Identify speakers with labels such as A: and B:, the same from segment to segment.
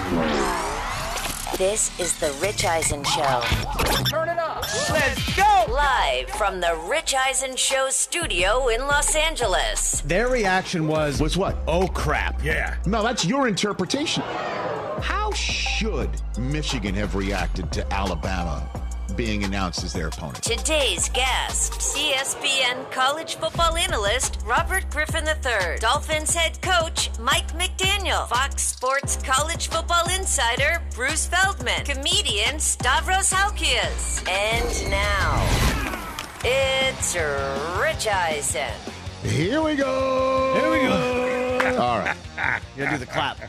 A: This is the Rich Eisen Show.
B: Turn it up. Let's go.
A: Live from the Rich Eisen Show studio in Los Angeles.
C: Their reaction was
D: what?
C: Oh, crap.
D: Yeah. No, that's your interpretation. How should Michigan have reacted to Alabama being announced as their opponent?
A: Today's guest, ESPN college football analyst Robert Griffin III, Dolphins head coach Mike McDaniel, Fox Sports college football insider Bruce Feldman, comedian Stavros Halkias, and now it's Rich Eisen.
D: Here we go.
C: Here we go.
D: All right.
C: You gotta do the clap.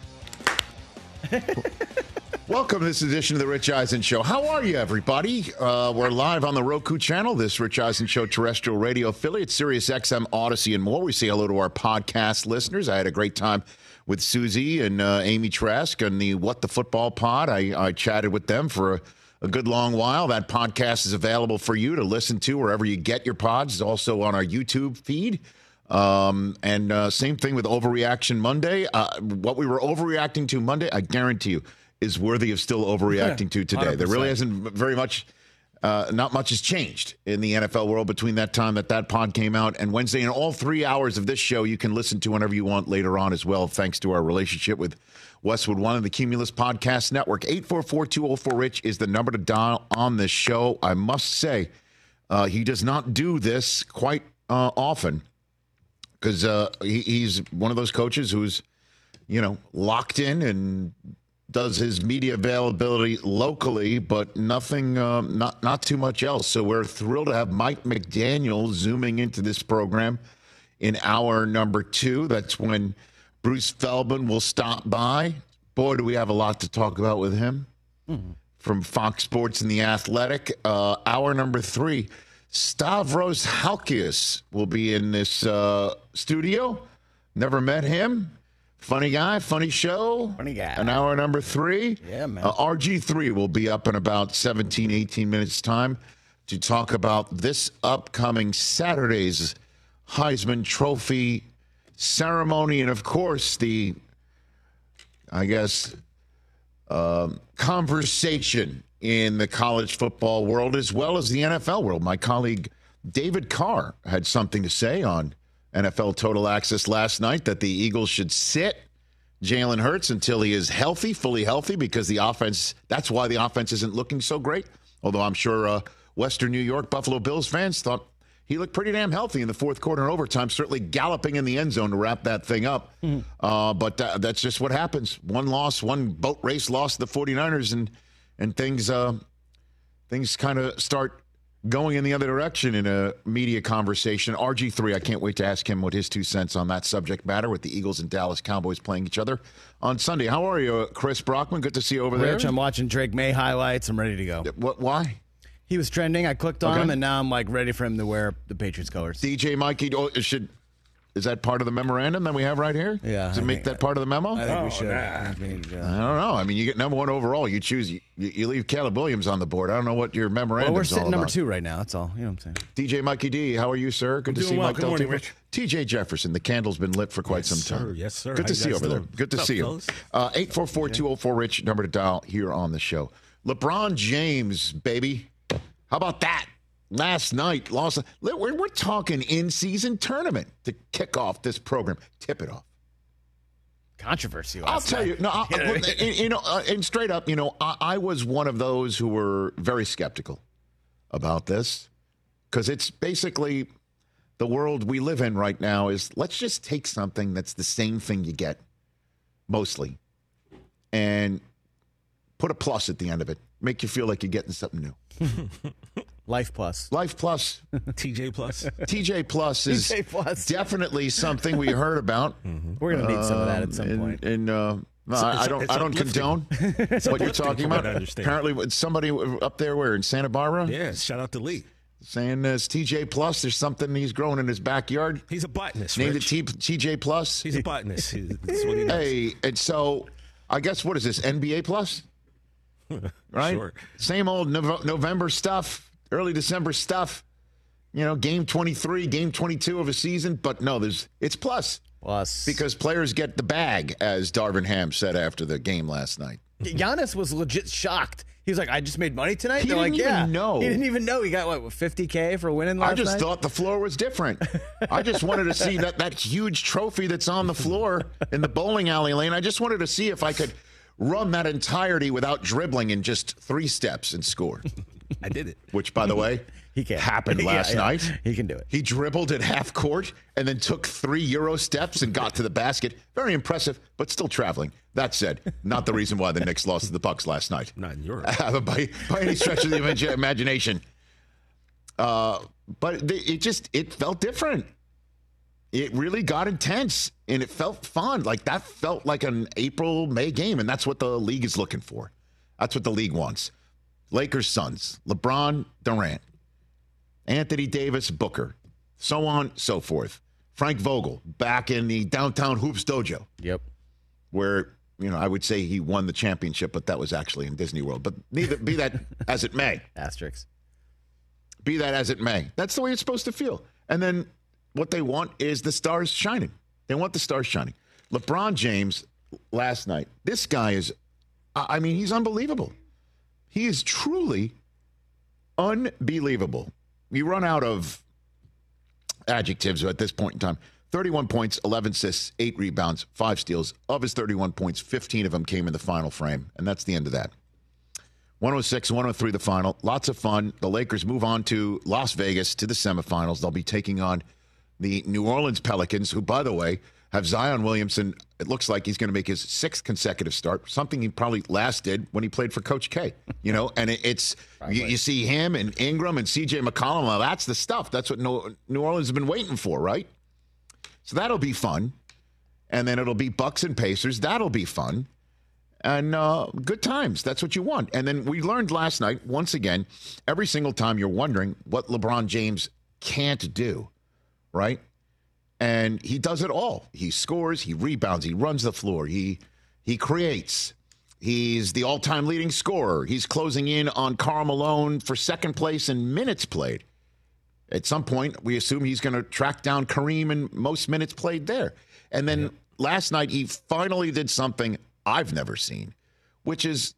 D: Welcome to this edition of the Rich Eisen Show. How are you, everybody? We're live on the Roku channel, this Rich Eisen Show terrestrial radio affiliate, Sirius XM, Odyssey, and more. We say hello to our podcast listeners. I had a great time with Susie and Amy Trask on the What the Football pod. I chatted with them for a good long while. That podcast is available for you to listen to wherever you get your pods. It's also on our YouTube feed. And same thing with Overreaction Monday. What we were overreacting to Monday, I guarantee you, is worthy of still overreacting to today.
C: 100%.
D: There really hasn't very much, not much has changed in the NFL world between that time that pod came out and Wednesday. And all 3 hours of this show you can listen to whenever you want later on as well, thanks to our relationship with Westwood One and the Cumulus Podcast Network. 844-204-RICH is the number to dial on this show. I must say, he does not do this quite often because he's one of those coaches who's, locked in and does his media availability locally, but nothing, not too much else. So we're thrilled to have Mike McDaniel zooming into this program in hour number 2. That's when Bruce Feldman will stop by. Boy, do we have a lot to talk about with him. From Fox Sports and The Athletic. Hour number 3, Stavros Halkias will be in this studio. Never met him. Funny guy, funny show.
C: Funny guy.
D: An hour number 3.
C: Yeah, man.
D: RG3 will be up in about 17, 18 minutes' time to talk about this upcoming Saturday's Heisman Trophy ceremony. And, of course, the, conversation in the college football world as well as the NFL world. My colleague David Carr had something to say on NFL Total Access last night that the Eagles should sit Jalen Hurts until he is healthy, fully healthy, because the offense, that's why the offense isn't looking so great. Although I'm sure Western New York Buffalo Bills fans thought he looked pretty damn healthy in the fourth quarter and overtime, certainly galloping in the end zone to wrap that thing up. But that's just what happens. One loss, one boat race loss to the 49ers, and things kind of start going in the other direction in a media conversation. RG3, I can't wait to ask him what his 2 cents on that subject matter with the Eagles and Dallas Cowboys playing each other on Sunday. How are you, Chris Brockman? Good to see you over there.
C: Rich, I'm watching Drake May highlights. I'm ready to go.
D: Why?
C: He was trending. I clicked on him, and now I'm ready for him to wear the Patriots colors.
D: DJ Mikey, is that part of the memorandum that we have right here?
C: Yeah.
D: To make that part of the memo?
C: I think we should.
D: I don't know. I mean, you get number 1 overall. You choose. You leave Caleb Williams on the board. I don't know what your memorandum is.
C: Well, we're sitting
D: all
C: number
D: about.
C: 2 right now. That's all. You know what I'm saying?
D: DJ Mikey D, how are you, sir? Good to see you, Mike.
E: Good morning, Rich.
D: TJ Jefferson, the candle's been lit for quite some time.
E: Yes, sir.
D: Good to see you over there. Good to see you. 844-204-RICH, number to dial here on the show. LeBron James, baby. How about that? Last night, lost. We're talking in-season tournament to kick off this program. Tip it off.
C: Controversy.
D: I'll tell you. No, and straight up, I was one of those who were very skeptical about this because it's basically the world we live in right now is let's just take something that's the same thing you get mostly and put a plus at the end of it. Make you feel like you're getting something new.
C: Life Plus.
D: Life Plus.
E: TJ Plus.
D: TJ Plus is
C: TJ Plus.
D: definitely something we heard about.
C: We're going to need some of that at some point.
D: And I don't condone what you're talking about. Apparently, somebody up there where in Santa Barbara.
E: Yeah, shout out to Lee.
D: Saying there's TJ Plus. There's something he's growing in his backyard.
E: He's a botanist.
D: Named
E: Rich.
D: it TJ Plus.
E: He's a botanist. That's what he does.
D: Hey, and so I guess what is this NBA Plus? Right.
E: Sure.
D: Same old November stuff. Early December stuff, game 23, game 22 of a season. But no, it's plus.
C: Plus,
D: because players get the bag, as Darvin Ham said after the game last night.
C: Giannis was legit shocked. He was like, I just made money tonight?
D: He
C: They're
D: didn't
C: like,
D: even
C: yeah.
D: know.
C: He didn't even know. He got, what, $50K for winning last
D: I just
C: night?
D: thought the floor was different. I just wanted to see that huge trophy that's on the floor in the bowling alley lane. I just wanted to see if I could run that entirety without dribbling in just 3 steps and score.
E: I did it.
D: Which, by the way,
C: He can.
D: happened last night.
C: He can do it.
D: He dribbled at half court and then took 3 Euro steps and got to the basket. Very impressive, but still traveling. That said, not the reason why the Knicks lost to the Bucks last night.
E: Not in Europe.
D: by any stretch of the imagination. But it felt different. It really got intense, and it felt fun. Like, that felt like an April-May game, and that's what the league is looking for. That's what the league wants. Lakers, Suns, LeBron, Durant, Anthony Davis, Booker, so on, so forth. Frank Vogel back in the downtown Hoops Dojo.
C: Yep.
D: Where, I would say he won the championship, but that was actually in Disney World. But be that as it may.
C: Asterisks.
D: Be that as it may. That's the way it's supposed to feel. And then what they want is the stars shining. They want the stars shining. LeBron James last night, this guy is, he's unbelievable. He is truly unbelievable. You run out of adjectives at this point in time. 31 points, 11 assists, 8 rebounds, 5 steals. Of his 31 points, 15 of them came in the final frame, and that's the end of that. 106-103 the final. Lots of fun. The Lakers move on to Las Vegas to the semifinals. They'll be taking on the New Orleans Pelicans, who, by the way, have Zion Williamson. It looks like he's going to make his 6th consecutive start, something he probably last did when he played for Coach K. And it's you see him and Ingram and C.J. McCollum. Well, that's the stuff. That's what New Orleans has been waiting for, right? So that'll be fun. And then it'll be Bucks and Pacers. That'll be fun. And good times. That's what you want. And then we learned last night, once again, every single time you're wondering what LeBron James can't do, right? And he does it all. He scores, he rebounds, he runs the floor, he creates. He's the all-time leading scorer. He's closing in on Karl Malone for second place in minutes played. At some point, we assume he's going to track down Kareem in most minutes played there. And then last night, he finally did something I've never seen, which is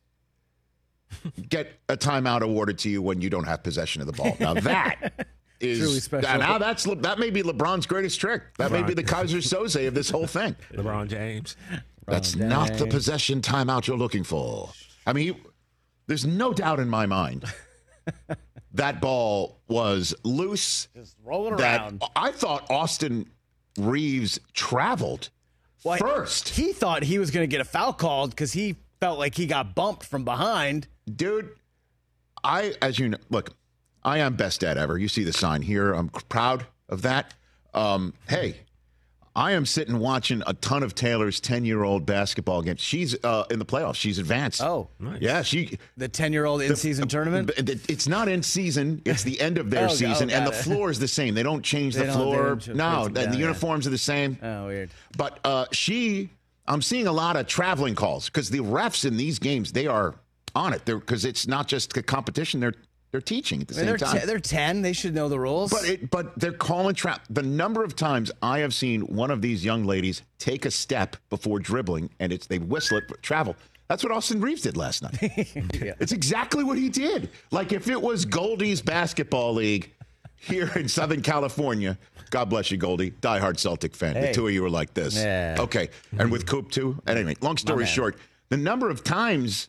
D: get a timeout awarded to you when you don't have possession of the ball. Now that is
C: truly special.
D: now that may be LeBron's greatest trick. That may be the Kaiser Soze of this whole thing.
E: LeBron James.
D: That's not the possession timeout you're looking for. There's no doubt in my mind that ball was loose.
C: Just rolling around.
D: I thought Austin Reeves traveled first.
C: He thought he was going to get a foul called because he felt like he got bumped from behind.
D: Dude, as you know, look, I am best dad ever. You see the sign here. I'm proud of that. Hey, I am sitting watching a ton of Taylor's 10-year-old basketball games. She's in the playoffs. She's advanced.
C: Oh,
E: nice.
D: Yeah,
C: the 10-year-old in-season tournament?
D: It's not in season. It's the end of their season, and the floor is the same. They don't change the floor. No, and the uniforms are the same.
C: Oh, weird.
D: But I'm seeing a lot of traveling calls because the refs in these games, they are on it. Because it's not just a competition. They're teaching at the same time.
C: They're 10. They should know the rules.
D: But they're calling trap. The number of times I have seen one of these young ladies take a step before dribbling, and they whistle it, travel. That's what Austin Reeves did last night.
C: Yeah.
D: It's exactly what he did. Like if it was Goldie's basketball league here in Southern California, God bless you, Goldie, diehard Celtic fan.
C: Hey.
D: The two of you were like this.
C: Yeah.
D: Okay. And with Coop too. And anyway, long story short, the number of times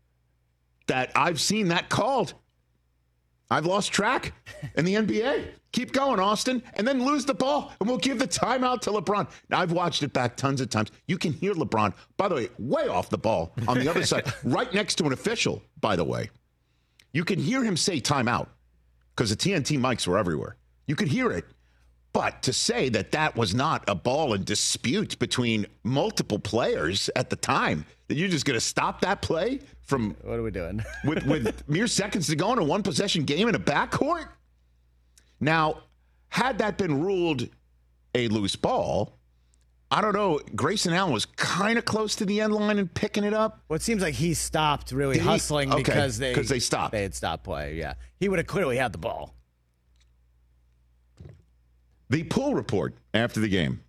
D: that I've seen that called, I've lost track in the NBA. Keep going, Austin, and then lose the ball, and we'll give the timeout to LeBron. Now, I've watched it back tons of times. You can hear LeBron, by the way, way off the ball on the other side, right next to an official, by the way. You can hear him say timeout because the TNT mics were everywhere. You could hear it. But to say that was not a ball in dispute between multiple players at the time, that you're just going to stop that play from
C: what are we doing?
D: with mere seconds to go in a one-possession game in a backcourt? Now, had that been ruled a loose ball, I don't know. Grayson Allen was kind of close to the end line and picking it up.
C: Well, it seems like he stopped really hustling because they
D: stopped.
C: They had stopped play, yeah. He would have clearly had the ball.
D: The pool report after the game.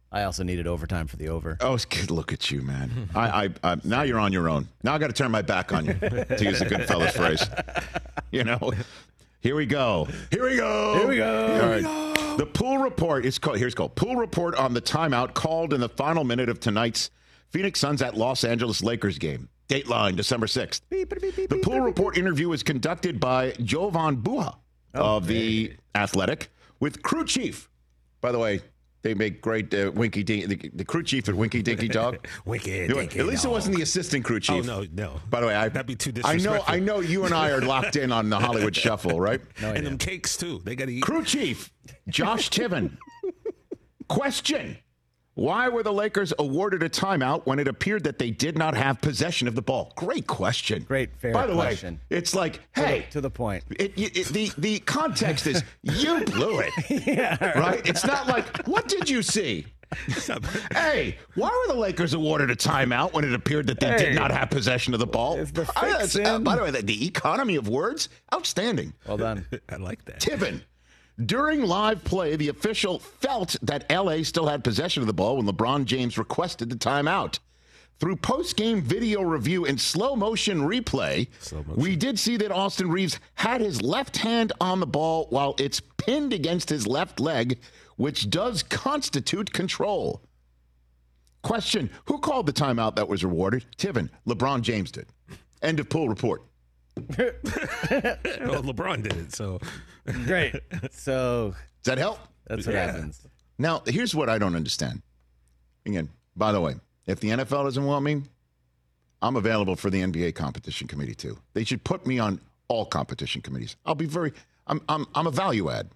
C: I also needed overtime for the over.
D: Oh, look at you, man. I now you're on your own. Now I got to turn my back on you, to use the Goodfellas phrase. You know, here we go. All right. The Pool Report is called. Here's called Pool Report on the timeout called in the final minute of tonight's Phoenix Suns at Los Angeles Lakers game. Dateline December 6th. The Pool Report interview is conducted by Jovan Buha of The Athletic with crew chief. By the way, they make great Winky Dinky, the crew chief at Winky Dinky Dog.
E: Winky Dinky
D: At least it wasn't the assistant crew chief.
E: Oh, no.
D: By the way,
E: That'd be too disrespectful.
D: I know you and I are locked in on the Hollywood Shuffle, right?
E: And them cakes, too. They got to eat.
D: Crew chief, Josh Tiven. Question. Why were the Lakers awarded a timeout when it appeared that they did not have possession of the ball? Great question.
C: Great, fair
D: By the
C: question.
D: way, it's like, hey.
C: To the point.
D: The context is, you blew it. Right? It's not like, what did you see? Hey, why were the Lakers awarded a timeout when it appeared that they did not have possession of the ball?
C: Is the fix in?
D: By the way, the economy of words, outstanding.
C: Well done.
E: I like that.
D: Tiven. During live play, the official felt that L.A. still had possession of the ball when LeBron James requested the timeout. Through post-game video review and slow-motion replay, we did see that Austin Reeves had his left hand on the ball while it's pinned against his left leg, which does constitute control. Question, who called the timeout that was rewarded? Tiven. LeBron James did. End of Pool Report.
E: Well, LeBron did it, so.
C: Great. So.
D: Does that help?
C: That's what happens.
D: Now, here's what I don't understand. Again, by the way, if the NFL doesn't want me, I'm available for the NBA competition committee too. They should put me on all competition committees. I'll be I'm a value add.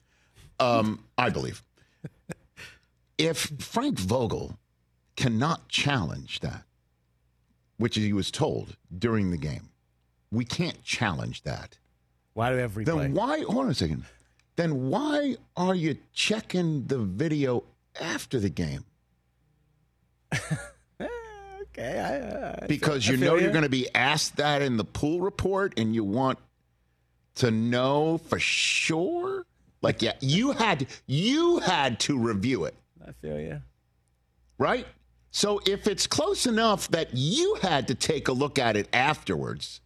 D: I believe. If Frank Vogel cannot challenge that, which he was told during the game, we can't challenge that.
C: Why do we have replay?
D: Then why, hold on a second. Then why are you checking the video after the game?
C: Okay.
D: Because you know you're going to be asked that in the Pool Report and you want to know for sure? Like, yeah, you had to review it.
C: I feel you.
D: Right? So if it's close enough that you had to take a look at it afterwards,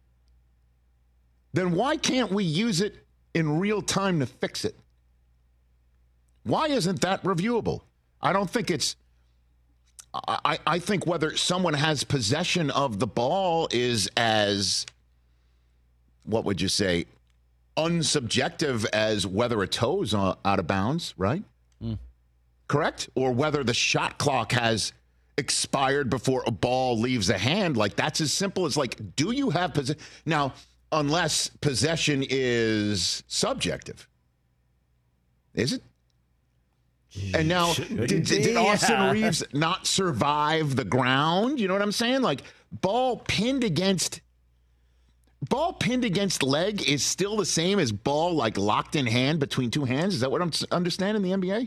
D: then why can't we use it in real time to fix it? Why isn't that reviewable? I don't think it's... I think whether someone has possession of the ball is as, what would you say, unsubjective as whether a toe's out of bounds, right? Correct? Or whether the shot clock has expired before a ball leaves a hand. Like, that's as simple as, like, do you have possession? Now, unless possession is subjective. Is it? And now, did Austin Reeves not survive the ground? You know what I'm saying? Like, ball pinned against leg is still the same as ball, like, locked in hand between two hands? Is that what I'm understanding in the NBA?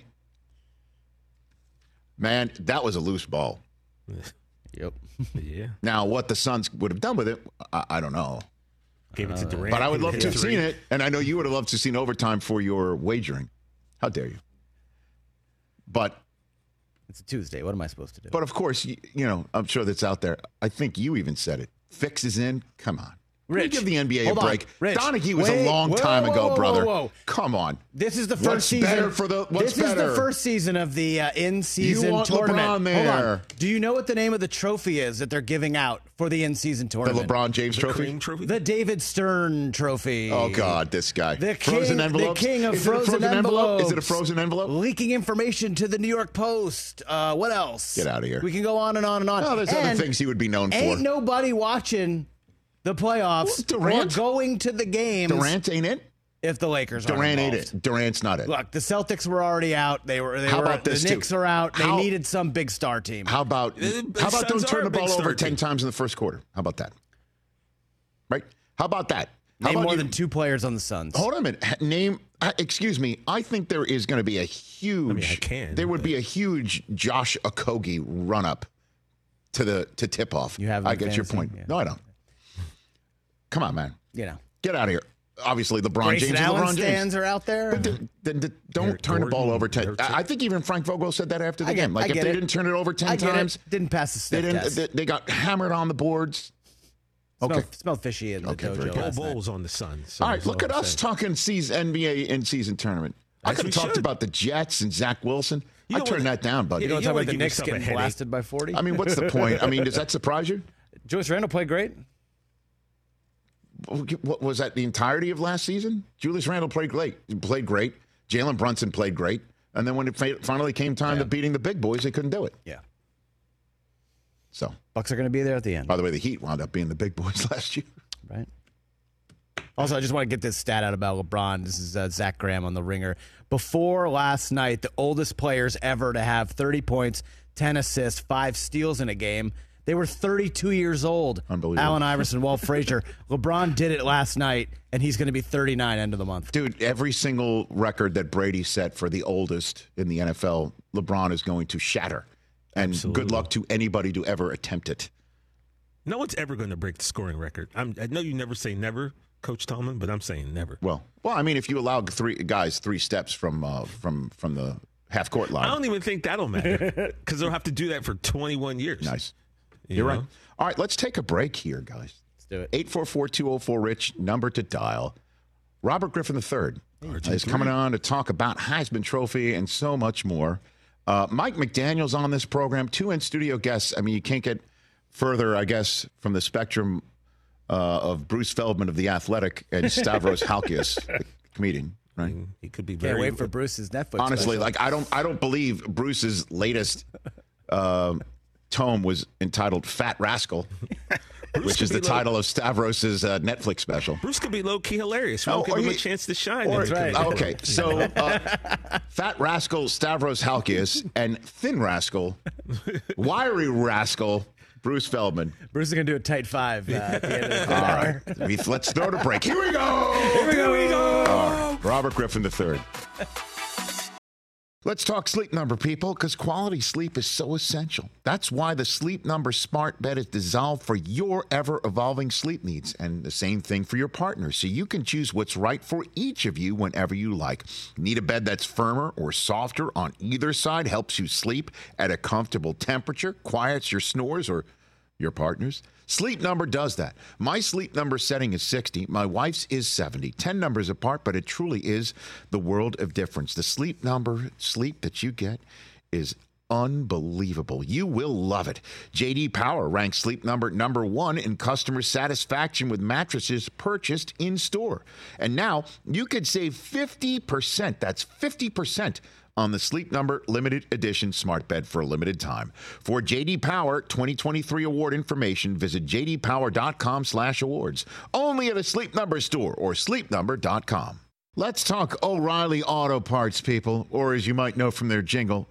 D: Man, that was a loose ball.
C: Yep.
E: Yeah.
D: Now, what the Suns would have done with it, I don't know.
E: Gave it to Durant.
D: But I would love to have seen it, and I know you would have loved to have seen overtime for your wagering. How dare you? But
C: it's a Tuesday. What am I supposed to do?
D: But of course, you know, I'm sure that's out there. I think you even said it. Fix is in. Come on.
C: Rich,
D: give the NBA a break.
C: Rich,
D: Donaghy was a long time ago, brother.
C: Whoa.
D: Come on.
C: This is the first season. This is the first season of the in-season
D: you want
C: tournament.
D: LeBron there.
C: Hold on. Do you know what the name of the trophy is that they're giving out for the in-season tournament?
D: The LeBron James trophy?
C: The David Stern trophy.
D: Oh, God, this guy.
C: The
D: frozen envelopes?
C: The king of frozen
D: envelopes. Is it a frozen envelope?
C: Leaking information to the New York Post. What else?
D: Get out of here.
C: We can go on and on and on.
D: Oh, there's other things he would be known for.
C: Ain't nobody watching the playoffs or going to the games.
D: Durant ain't it?
C: If the Lakers are
D: Durant
C: involved.
D: ain't it. Durant's not it.
C: Look, the Celtics were already out.
D: How about this,
C: the Knicks
D: too?
C: are out. They needed some big star team.
D: How about don't turn the ball over 10 times in the first quarter? How about that? Right? How about that?
C: Name more than two players on the Suns.
D: Hold on a minute. Excuse me. I think there is going to be a huge. There would be a huge Josh Okogie run up to tip off.
C: You have.
D: I get your
C: fantasy?
D: point.
C: Yeah.
D: No, I don't. Come on, man.
C: You know.
D: Get out of here. obviously LeBron
C: Grayson
D: James is
C: Allen
D: LeBron James.
C: stands are out there.
D: But then don't
E: Eric
D: turn the ball
E: Gordon,
D: over 10.
E: Eric-
D: I think even Frank Vogel said that after the game. Like,
C: I
D: if
C: get
D: they
C: it.
D: didn't turn it over 10
C: I get
D: times,
C: it. Didn't pass the sniff test.
D: they got hammered on the boards. Okay.
C: Smelled fishy in the
D: Okay, very
C: dojo
D: good.
C: last
E: Bull
C: night.
E: was on the Sun. So
D: All right,
E: that's
D: look at
E: I'm
D: us
E: saying.
D: talking NBA in-season tournament. I
E: As
D: could
E: we
D: have talked
E: should.
D: about the Jets and Zach Wilson.
E: You
D: I
E: know
D: turned
E: what-
D: that down, buddy.
C: You don't
E: You
C: talk
E: wanna
C: about the
E: give
C: Knicks
E: yourself a
C: getting
E: headache.
C: blasted by 40?
D: I mean, what's the point? I mean, does that surprise you?
C: Julius Randle played great.
D: What was that? The entirety of last season? Julius Randle played great. Jalen Brunson played great. And then when it finally came time to beating the big boys, they couldn't do it.
C: Yeah.
D: So,
C: Bucks are going to be there at the end.
D: by the way, the Heat wound up being the big boys last year.
C: Right. Also, I just want to get this stat out about LeBron. This is Zach Graham on The Ringer. Before last night, the oldest players ever to have 30 points, 10 assists, 5 steals in a game, they were 32 years old.
D: Unbelievable.
C: Allen Iverson, Walt Frazier. LeBron did it last night, and he's going to be 39 end of the month.
D: Dude, every single record that Brady set for the oldest in the NFL, LeBron is going to shatter. And
E: Absolutely.
D: good luck to anybody to ever attempt it.
E: No one's ever going to break the scoring record. I know you never say never, Coach Tomlin, but I'm saying never.
D: Well, I mean, if you allow three steps from the half court line.
E: I don't even think that'll matter because they'll have to do that for 21 years.
D: Nice.
E: You
D: You're
E: know?
D: right. All right, let's take a break here, guys.
C: Let's do it.
D: 844-204-RICH, number to dial. Robert Griffin III is coming on to talk about Heisman Trophy and so much more. Mike McDaniel's on this program, 2 in-studio guests. I mean, you can't get further, I guess, from the spectrum of Bruce Feldman of The Athletic and Stavros Halkias, the comedian, right?
E: He could be
C: Can't
E: very.
C: wait for Bruce's Netflix
D: Honestly,
C: special.
D: like I don't believe Bruce's latest tome was entitled Fat Rascal, which is the title of Stavros's Netflix special.
E: Bruce could be low-key hilarious. We won't give him a chance to shine.
C: That's right.
D: Okay, so Fat Rascal Stavros Halkias and Thin Rascal, Wiry Rascal Bruce Feldman.
C: Bruce is going to do a tight 5 at the end of the
D: All
C: hour.
D: right, let's throw to break. Here we go.
C: Here we go.
D: All right, Robert Griffin III. Let's talk Sleep Number, people, because quality sleep is so essential. That's why the Sleep Number smart bed is designed for your ever-evolving sleep needs, and the same thing for your partner, so you can choose what's right for each of you whenever you like. Need a bed that's firmer or softer on either side, helps you sleep at a comfortable temperature, quiets your snores or your partner's? Sleep Number does that. My Sleep Number setting is 60. My wife's is 70. 10 numbers apart, but it truly is the world of difference. The Sleep Number sleep that you get is unbelievable. You will love it. J.D. Power ranks Sleep Number number 1 in customer satisfaction with mattresses purchased in store. And now you could save 50%. That's 50% on the Sleep Number limited edition smart bed for a limited time. For J.D. Power 2023 award information, visit jdpower.com/awards. Only at a Sleep Number store or sleepnumber.com. Let's talk O'Reilly Auto Parts, people, or as you might know from their jingle,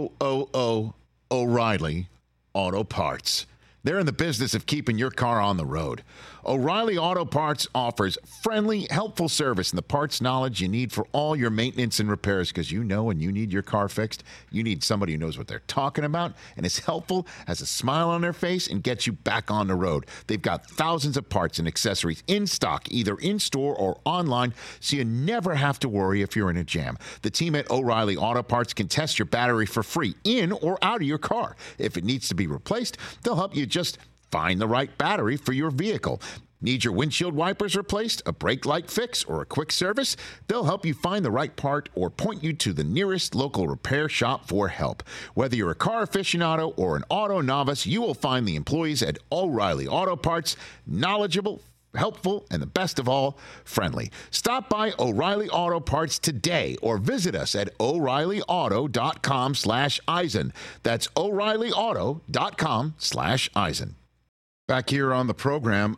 D: O-O-O O'Reilly Auto Parts. They're in the business of keeping your car on the road. O'Reilly Auto Parts offers friendly, helpful service and the parts knowledge you need for all your maintenance and repairs, because you know when you need your car fixed, you need somebody who knows what they're talking about and is helpful, has a smile on their face, and gets you back on the road. They've got thousands of parts and accessories in stock, either in-store or online, so you never have to worry if you're in a jam. The team at O'Reilly Auto Parts can test your battery for free in or out of your car. If it needs to be replaced, they'll help you just find the right battery for your vehicle. Need your windshield wipers replaced, a brake light fix, or a quick service? They'll help you find the right part or point you to the nearest local repair shop for help. Whether you're a car aficionado or an auto novice, you will find the employees at O'Reilly Auto Parts knowledgeable, helpful, and the best of all, friendly. Stop by O'Reilly Auto Parts today or visit us at O'ReillyAuto.com/Eisen. That's O'ReillyAuto.com/Eisen. Back here on the program,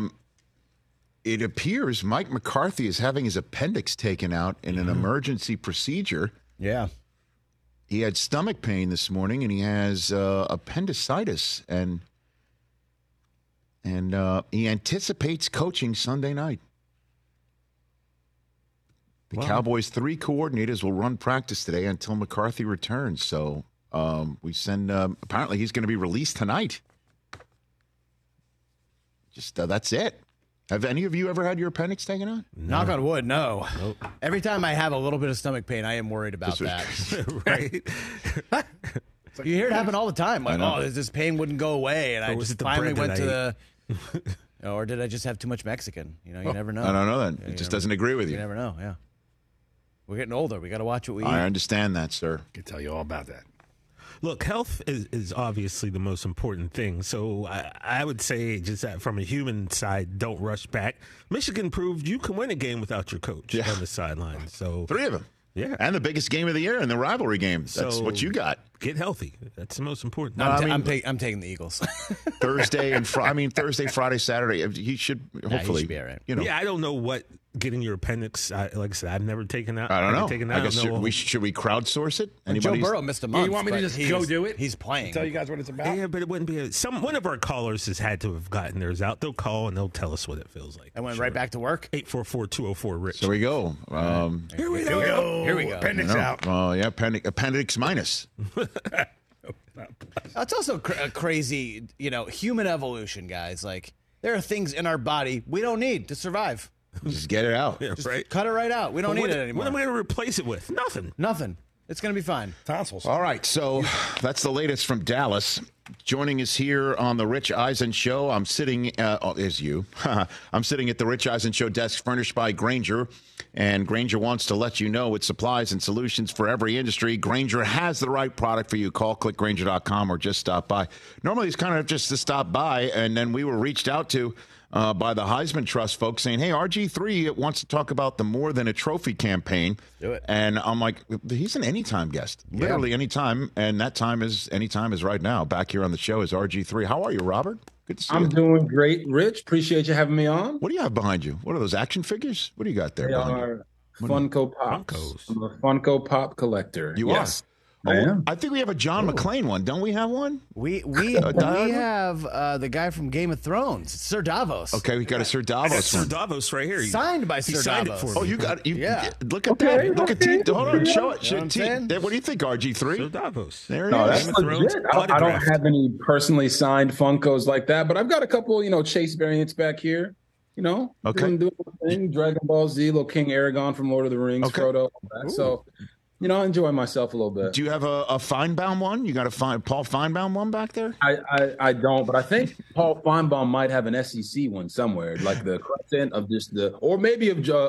D: it appears Mike McCarthy is having his appendix taken out in an emergency procedure.
C: Yeah.
D: He had stomach pain this morning, and he has appendicitis, and he anticipates coaching Sunday night. The Cowboys' 3 coordinators will run practice today until McCarthy returns. So we send. Apparently, he's going to be released tonight. Just that's it. Have any of you ever had your appendix taken out?
C: Knock on wood, no.
E: Nope.
C: Every time I have a little bit of stomach pain, I am worried about that.
E: Right?
C: You hear it happen all the time. Like, oh, this pain wouldn't go away, and I
E: was
C: just
E: it the
C: finally
E: bread
C: went
E: that
C: to the. Or did I just have too much Mexican? You never know.
D: I don't know that. It just doesn't agree with
C: You
D: you.
C: never know. Yeah, we're getting older. We got to watch what we eat.
D: I understand that, sir.
B: I can tell you all about that.
E: Look, health is obviously the most important thing. So I would say, just that from a human side, don't rush back. Michigan proved you can win a game without your coach on the sideline. So
D: 3 of them.
E: Yeah.
D: And the biggest game of the year in the rivalry game. That's
E: So-
D: what you got.
E: Get healthy. That's the most important.
C: I'm taking the Eagles.
D: Thursday and Thursday, Friday, Saturday. He should hopefully
C: should be all right.
E: Yeah, I don't know what getting your appendix. Like I said, I've never taken out.
D: I don't know.
E: Taken
D: I
E: out.
D: guess
E: I don't know.
D: should we crowdsource it?
C: Joe
D: Anybody's-
C: Burrow missed a month.
B: You want me to
C: but
B: just go do it?
C: He's playing.
B: Tell you guys what it's about?
E: Yeah, but it wouldn't be one of our callers has had to have gotten theirs out. They'll call and they'll tell us what it feels like.
C: I went right back to work.
E: 844-204-RICH.
D: There we go.
B: Here we go.
C: Here we go.
B: Appendix out.
D: Oh, yeah, appendix minus.
C: It's also a crazy, human evolution, guys. Like, there are things in our body we don't need to survive.
D: Just get it out.
E: Yeah, right.
C: Cut it right out. We don't need
E: What
C: it anymore.
E: What am I going to replace it with? Nothing.
C: Nothing. It's going to be fine.
B: Tonsils.
D: All right, so that's the latest from Dallas. Joining us here on the Rich Eisen Show, I'm sitting, is you. I'm sitting at the Rich Eisen Show desk furnished by Grainger, and Grainger wants to let you know with supplies and solutions for every industry, Grainger has the right product for you. Call clickgrainger.com or just stop by. Normally, it's kind of just to stop by, and then we were reached out to by the Heisman Trust folks saying, hey, RG3 wants to talk about the More Than a Trophy campaign.
C: Do it.
D: And I'm like, he's an anytime guest, literally anytime. And that time is anytime is right now. Back here on the show is RG3. How are you, Robert? Good to see you.
F: I'm doing great, Rich. Appreciate you having me on.
D: What do you have behind you? What are those action figures? What do you got there
F: They
D: behind you?
F: are Funko Pops.
E: Funkos.
F: I'm a Funko Pop collector.
D: You
F: Yes.
D: are?
F: I am.
D: I think we have a John McClane one. Don't we have one?
C: We
D: Diana?
C: have the guy from Game of Thrones, Sir Davos.
D: Okay, we got a Sir Davos
E: That's Sir
D: one.
E: Davos right here.
C: Signed by Sir
E: signed
C: Davos.
E: it for me.
D: Oh, you got you.
C: Yeah.
D: Look at
F: Okay,
D: that. Look at
F: okay.
D: T. Hold on, show it.
C: You know what I'm saying?
D: What do you think,
E: Sir
D: RG3?
E: Davos.
D: There it
F: No,
D: is.
F: that's
E: Game of Thrones
F: legit. I don't
E: autographed.
F: have any personally signed Funkos like that, but I've got a couple, Chase variants back here.
D: Okay.
F: doing my thing. Dragon Ball Z, little King Aragon from Lord of the Rings,
D: Okay.
F: Frodo. All that. So, I enjoy myself a little bit.
D: Do you have a Feinbaum one? You got a Paul Feinbaum one back there?
F: I don't, but I think Paul Feinbaum might have an SEC one somewhere, like the crescent of just or maybe of Greg.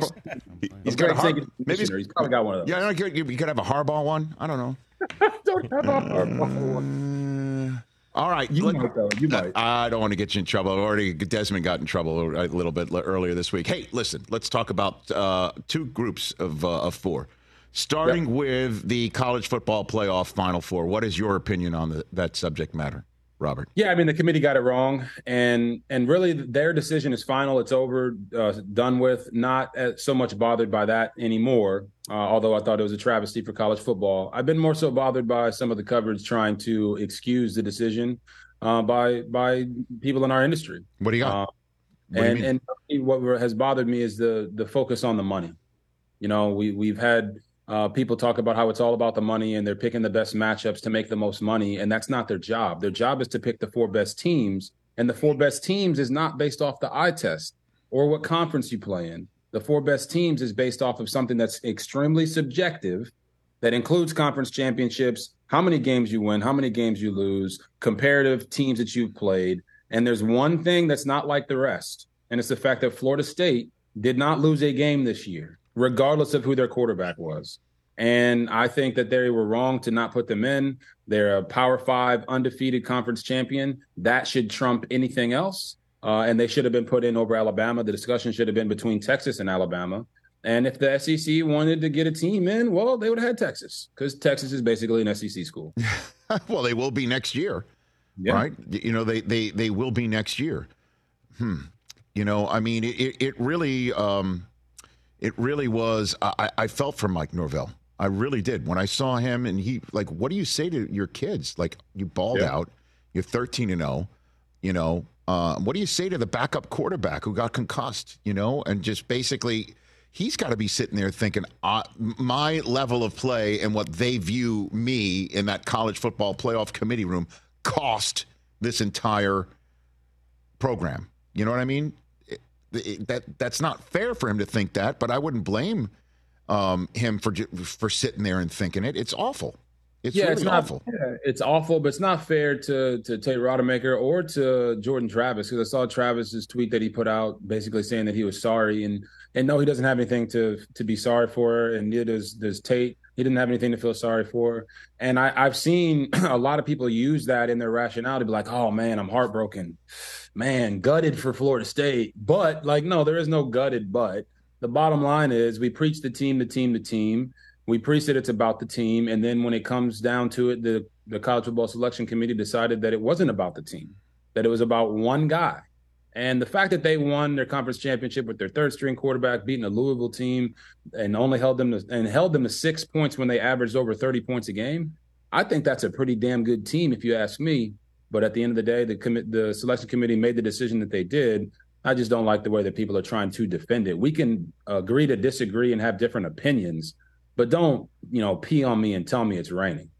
D: He's got a
F: Sankey
D: maybe
F: Commissioner. He's probably got one of those.
D: Yeah, you could have a Harbaugh one. I don't know.
F: Don't have a Harbaugh one.
D: All right.
F: You might, though. You might.
D: I don't want to get you in trouble. Already, Desmond got in trouble a little bit earlier this week. Hey, listen, let's talk about 2 groups of 4. Starting with the college football playoff Final Four. What is your opinion on that subject matter, Robert?
F: Yeah, I mean, the committee got it wrong, and really their decision is final. It's over, done with. Not so much bothered by that anymore, although I thought it was a travesty for college football. I've been more so bothered by some of the coverage trying to excuse the decision by people in our industry.
D: What do you got? What do you mean?
F: And what has bothered me is the focus on the money. We've had people talk about how it's all about the money and they're picking the best matchups to make the most money. And that's not their job. Their job is to pick the 4 best teams. And the 4 best teams is not based off the eye test or what conference you play in. The 4 best teams is based off of something that's extremely subjective that includes conference championships, how many games you win, how many games you lose, comparative teams that you've played. And there's one thing that's not like the rest. And it's the fact that Florida State did not lose a game this year, regardless of who their quarterback was. And I think that they were wrong to not put them in. They're a Power 5 undefeated conference champion. That should trump anything else. And they should have been put in over Alabama. The discussion should have been between Texas and Alabama. And if the SEC wanted to get a team in, well, they would have had Texas, because Texas is basically an SEC school.
D: Well, they will be next year, right? They will be next year. I mean, it really was. I felt for Mike Norvell. I really did. When I saw him and he, like, what do you say to your kids? Like, you balled out. You're 13-0. What do you say to the backup quarterback who got concussed, and just basically he's got to be sitting there thinking my level of play and what they view me in that college football playoff committee room cost this entire program. You know what I mean? That's not fair for him to think that, but I wouldn't blame him for sitting there and thinking it. It's awful. It's really awful.
F: Yeah, it's awful, but it's not fair to Tate Rodemaker or to Jordan Travis, because I saw Travis's tweet that he put out basically saying that he was sorry, and no, he doesn't have anything to be sorry for, and neither does Tate. He didn't have anything to feel sorry for. And I've seen a lot of people use that in their rationale to be like, oh, man, I'm heartbroken. Man, gutted for Florida State. But, no, there is no gutted but. The bottom line is we preach the team. We preach that it's about the team. And then when it comes down to it, the College Football Selection Committee decided that it wasn't about the team, that it was about one guy. And the fact that they won their conference championship with their third-string quarterback, beating a Louisville team, and only held them to 6 points when they averaged over 30 points a game, I think that's a pretty damn good team, if you ask me. But at the end of the day, the selection committee made the decision that they did. I just don't like the way that people are trying to defend it. We can agree to disagree and have different opinions, but don't pee on me and tell me it's raining.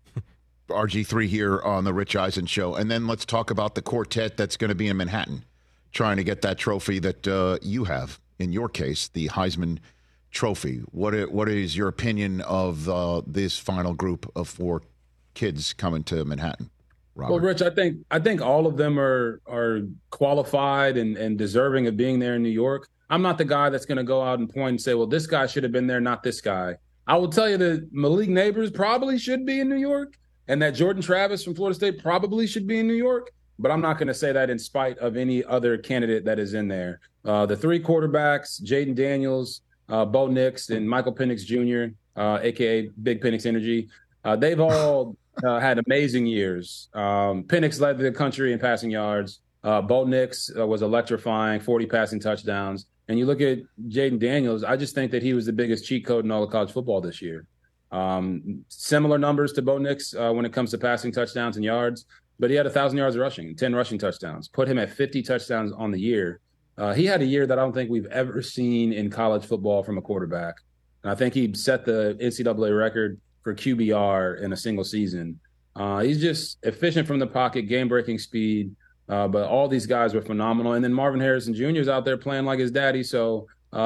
D: RG3 here on the Rich Eisen Show, and then let's talk about the quartet that's going to be in Manhattan, trying to get that trophy that you have, in your case, the Heisman Trophy. What is your opinion of this final group of 4 kids coming to Manhattan, Robert?
F: Well, Rich, I think all of them are qualified and deserving of being there in New York. I'm not the guy that's going to go out and point and say, well, this guy should have been there, not this guy. I will tell you that Malik Neighbors probably should be in New York, and that Jordan Travis from Florida State probably should be in New York. But I'm not going to say that in spite of any other candidate that is in there. The 3 quarterbacks, Jaden Daniels, Bo Nix, and Michael Penix Jr., a.k.a. Big Penix Energy, they've all had amazing years. Penix led the country in passing yards. Bo Nix was electrifying, 40 passing touchdowns. And you look at Jaden Daniels, I just think that he was the biggest cheat code in all of college football this year. Similar numbers to Bo Nix when it comes to passing touchdowns and yards. But he had 1,000 yards rushing, 10 rushing touchdowns, put him at 50 touchdowns on the year. He had a year that I don't think we've ever seen in college football from a quarterback. And I think he set the NCAA record for QBR in a single season. He's just efficient from the pocket, game-breaking speed. But all these guys were phenomenal. And then Marvin Harrison Jr. is out there playing like his daddy. So,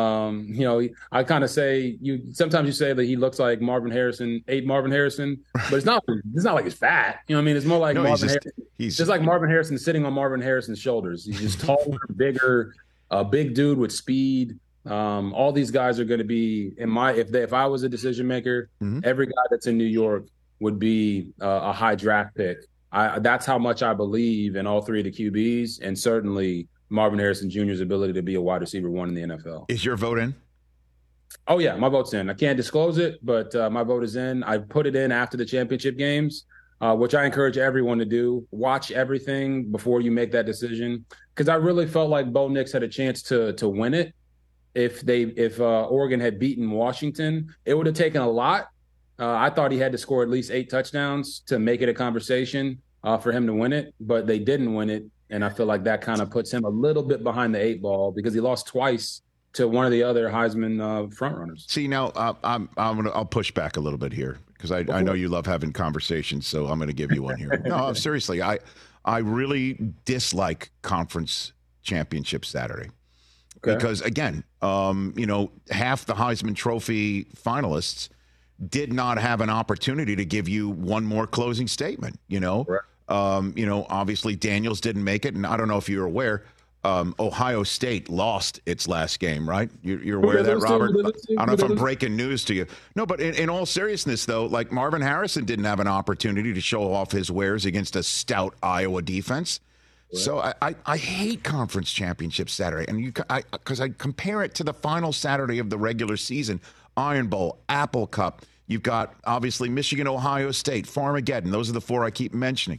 F: I kind of say sometimes you say that he looks like Marvin Harrison, but it's not like he's fat. You know what I mean? It's more like Harrison. He's just like Marvin Harrison sitting on Marvin Harrison's shoulders. He's just taller, bigger, a big dude with speed. All these guys are going to be if I was a decision maker, every guy that's in New York would be a high draft pick. That's how much I believe in all 3 of the QBs, and certainly Marvin Harrison Jr.'s ability to be a wide receiver 1 in the NFL.
D: Is your vote in?
F: Oh, yeah, my vote's in. I can't disclose it, but my vote is in. I put it in after the championship games, which I encourage everyone to do. Watch everything before you make that decision, because I really felt like Bo Nix had a chance to win it. If Oregon had beaten Washington, it would have taken a lot. I thought he had to score at least 8 touchdowns to make it a conversation for him to win it, but they didn't win it. And I feel like that kind of puts him a little bit behind the 8 ball, because he lost twice to one of the other Heisman frontrunners.
D: See, now I'll push back a little bit here, because I know you love having conversations, so I'm going to give you one here. No, seriously, I really dislike conference championship Saturday. Okay. Because again, half the Heisman Trophy finalists did not have an opportunity to give you one more closing statement. Right. Obviously Daniels didn't make it, and I don't know if you're aware, Ohio State lost its last game, right? You're aware of that, Robert? I don't know if I'm breaking news to you. No, but in all seriousness, though, like Marvin Harrison didn't have an opportunity to show off his wares against a stout Iowa defense. Right. So I hate conference championship Saturday, and because I compare it to the final Saturday of the regular season, Iron Bowl, Apple Cup. You've got obviously Michigan, Ohio State, Farmageddon. Those are the 4 I keep mentioning.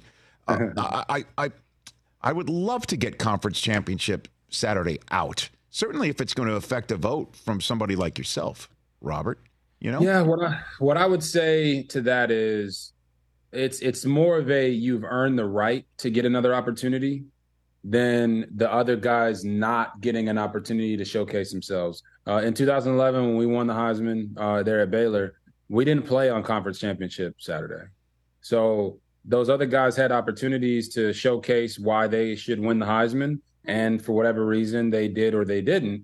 D: I would love to get conference championship Saturday out. Certainly, if it's going to affect a vote from somebody like yourself, Robert.
F: Yeah. What I would say to that is, it's more of you've earned the right to get another opportunity than the other guys not getting an opportunity to showcase themselves. In 2011, when we won the Heisman there at Baylor, we didn't play on conference championship Saturday. So those other guys had opportunities to showcase why they should win the Heisman, And for whatever reason, they did or they didn't.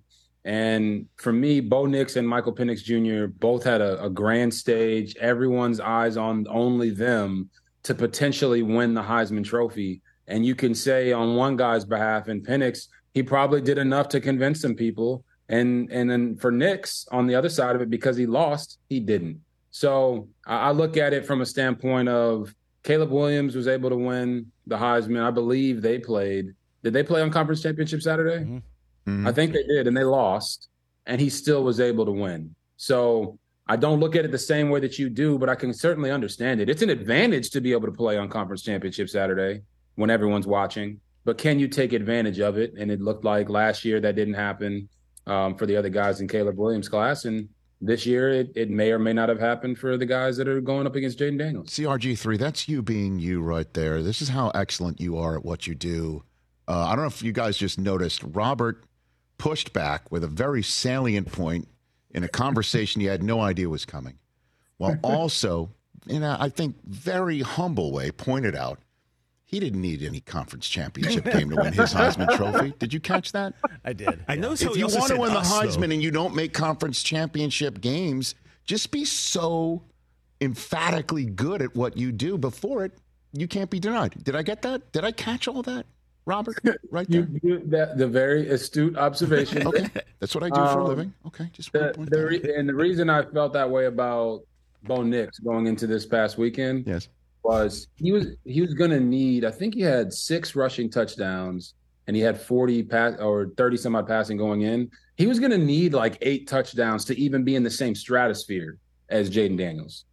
F: And for me, Bo Nix and Michael Penix Jr. both had a grand stage, everyone's eyes on only them to potentially win the Heisman Trophy. And you can say on one guy's behalf, in Penix, he probably did enough to convince some people. And then for Nix, on the other side of it, because he lost, he didn't. So I look at it from a standpoint of Caleb Williams was able to win the Heisman. I believe they played. Did they play on Conference Championship Saturday? Mm-hmm. Mm-hmm. I think they did, and they lost, and he still was able to win. So I don't look at it the same way that you do, but I can certainly understand it. It's an advantage to be able to play on Conference Championship Saturday when everyone's watching, but can you take advantage of it? And it looked like last year that didn't happen for the other guys in Caleb Williams' class, and this year it may or may not have happened for the guys that are going up against Jayden Daniels.
D: CRG3, that's you being you right there. This is how excellent you are at what you do. I don't know if you guys just noticed, Robert pushed back with a very salient point in a conversation you had no idea was coming, while also, in a, I think, very humble way, pointed out he didn't need any conference championship game to win his Heisman Trophy. Did you catch that?
C: I did.
E: I know. So
D: if you want to win the Heisman and you don't make conference championship games, just be so emphatically good at what you do before it, you can't be denied. Did I get that? Did I catch all that? Robert, right there.
F: The very astute observation.
D: Okay, that's what I do for a living. Okay, just
F: and the reason I felt that way about Bo Nix going into this past weekend,
D: yes,
F: was he was going to need. I think he had 6 rushing touchdowns, and he had 40 pass or 30 some odd passing going in. He was going to need like 8 touchdowns to even be in the same stratosphere as Jayden Daniels.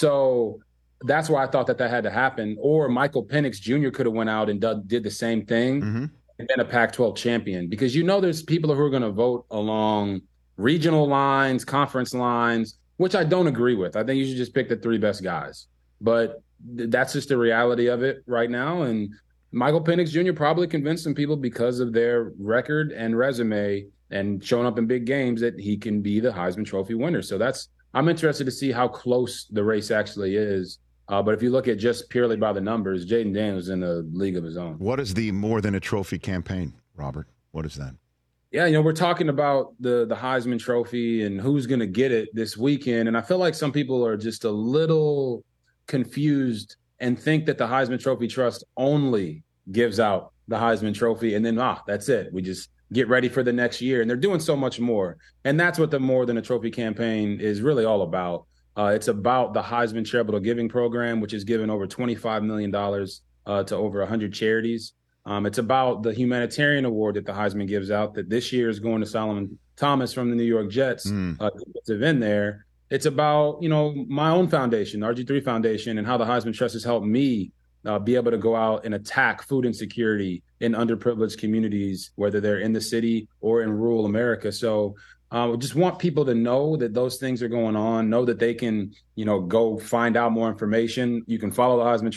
F: So that's why I thought that had to happen. Or Michael Penix Jr. could have went out and did the same thing and been a Pac-12 champion. Because there's people who are going to vote along regional lines, conference lines, which I don't agree with. I think you should just pick the 3 best guys. But that's just the reality of it right now. And Michael Penix Jr. probably convinced some people because of their record and resume and showing up in big games that he can be the Heisman Trophy winner. So I'm interested to see how close the race actually is. But if you look at just purely by the numbers, Jayden Daniels is in a league of his own.
D: What is the More Than a Trophy campaign, Robert? What is that?
F: Yeah, we're talking about the Heisman Trophy and who's going to get it this weekend. And I feel like some people are just a little confused and think that the Heisman Trophy Trust only gives out the Heisman Trophy. And then, that's it. We just get ready for the next year. And they're doing so much more. And that's what the More Than a Trophy campaign is really all about. It's about the Heisman Charitable Giving Program, which has given over $25 million to over 100 charities. It's about the humanitarian award that the Heisman gives out that this year is going to Solomon Thomas from the New York Jets, defensive end there. It's about, my own foundation, the RG3 Foundation, and how the Heisman Trust has helped me be able to go out and attack food insecurity in underprivileged communities, whether they're in the city or in rural America. So we just want people to know that those things are going on, know that they can, go find out more information. You can follow the Heisman